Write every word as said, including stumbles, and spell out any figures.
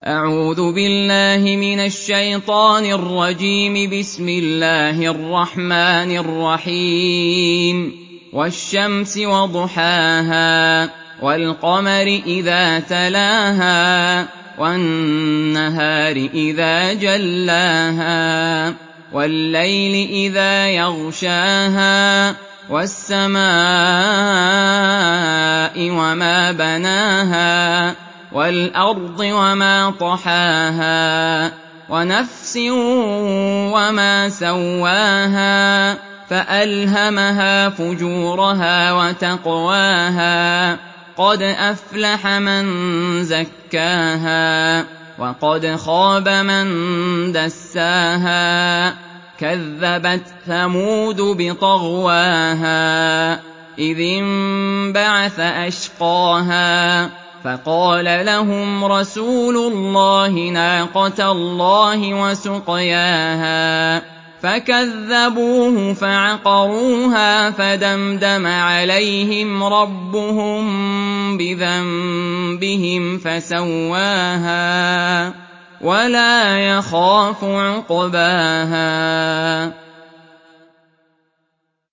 أعوذ بالله من الشيطان الرجيم. بسم الله الرحمن الرحيم. والشمس وضحاها والقمر إذا تلاها والنهار إذا جلاها والليل إذا يغشاها والسماء وما بناها والأرض وما طحاها ونفس وما سواها فألهمها فجورها وتقواها قد أفلح من زكاها وقد خاب من دساها كذبت ثمود بطغواها إذ انبعث أشقاها فقال لهم رسول الله ناقة الله وسقياها فكذبوه فعقروها فدمدم عليهم ربهم بذنبهم فسواها ولا يخاف عقباها.